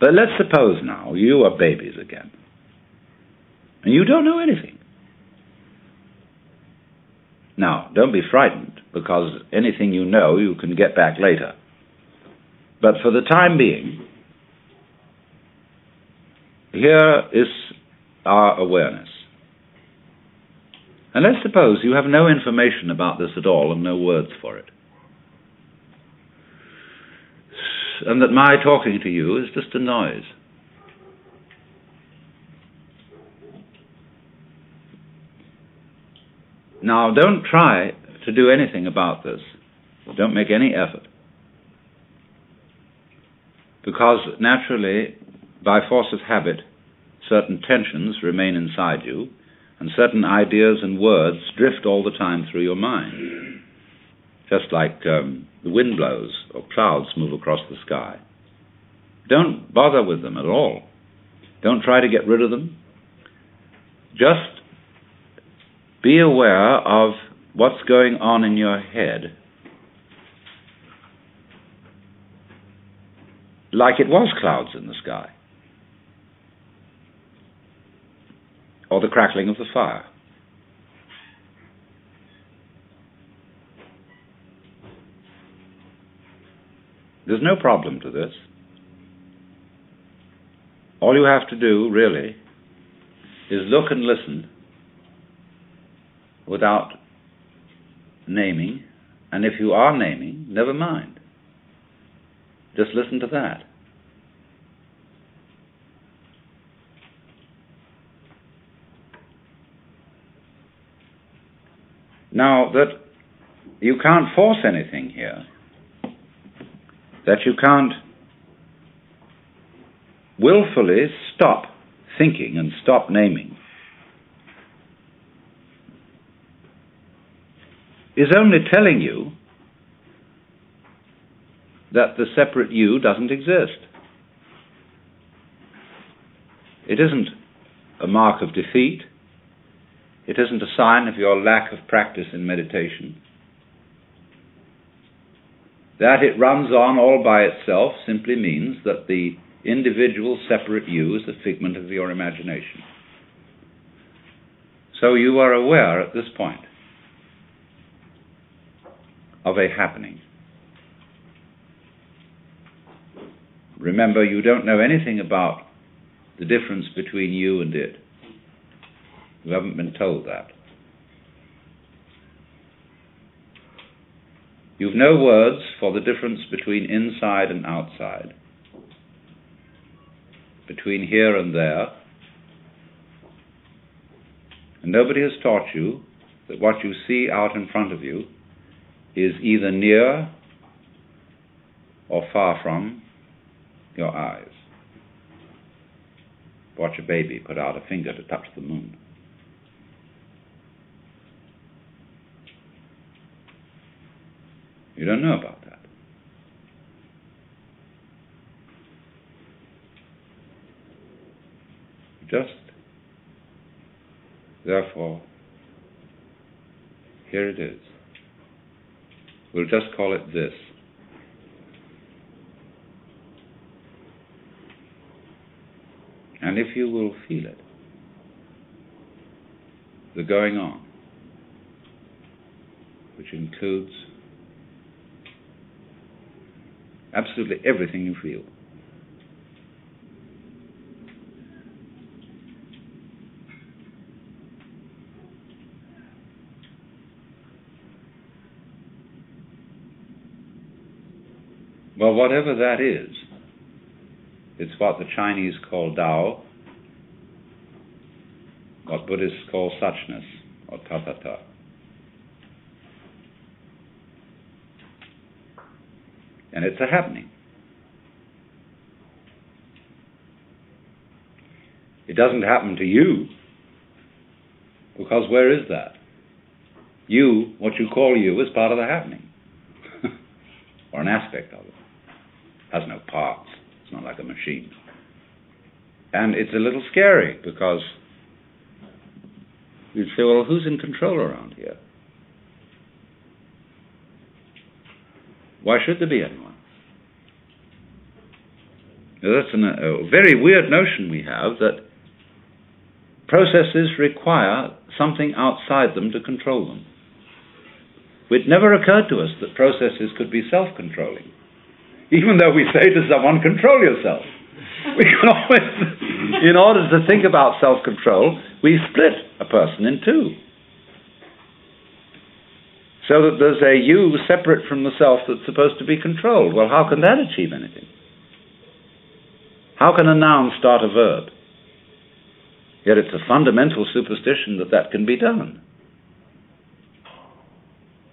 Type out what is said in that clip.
But let's suppose now you are babies again, and you don't know anything. Now, don't be frightened, because anything you know you can get back later. But for the time being, here is our awareness. And let's suppose you have no information about this at all and no words for it. And that my talking to you is just a noise. Now, don't try to do anything about this. Don't make any effort. Because naturally, by force of habit, certain tensions remain inside you, and certain ideas and words drift all the time through your mind. Just like the wind blows or clouds move across the sky. Don't bother with them at all. Don't try to get rid of them. Just be aware of what's going on in your head, like it was clouds in the sky, or the crackling of the fire. There's no problem to this. All you have to do, really, is look and listen without naming, and if you are naming, never mind. Just listen to that. Now, that you can't force anything here, that you can't willfully stop thinking and stop naming, is only telling you that the separate you doesn't exist. It isn't a mark of defeat. It isn't a sign of your lack of practice in meditation. That it runs on all by itself simply means that the individual separate you is a figment of your imagination. So you are aware at this point of a happening. Remember, you don't know anything about the difference between you and it. You haven't been told that. You've no words for the difference between inside and outside, between here and there. And nobody has taught you that what you see out in front of you is either near or far from your eyes. Watch a baby put out a finger to touch the moon. You don't know about that. Just, therefore, here it is. We'll just call it this. And if you will feel it, the going on, which includes absolutely everything you feel. Well, whatever that is, it's what the Chinese call Tao, what Buddhists call suchness, or tathata. And it's a happening. It doesn't happen to you, because where is that? You, what you call you, is part of the happening, or an aspect of it. It has no parts. It's not like a machine. And it's a little scary, because you'd say, well, who's in control around here? Why should there be anyone? Now, that's a very weird notion we have, that processes require something outside them to control them. It never occurred to us that processes could be self-controlling, even though we say to someone, control yourself. We can always, in order to think about self-control, we split a person in two, so that there's a you separate from the self that's supposed to be controlled. Well, how can that achieve anything? How can a noun start a verb? Yet it's a fundamental superstition that that can be done.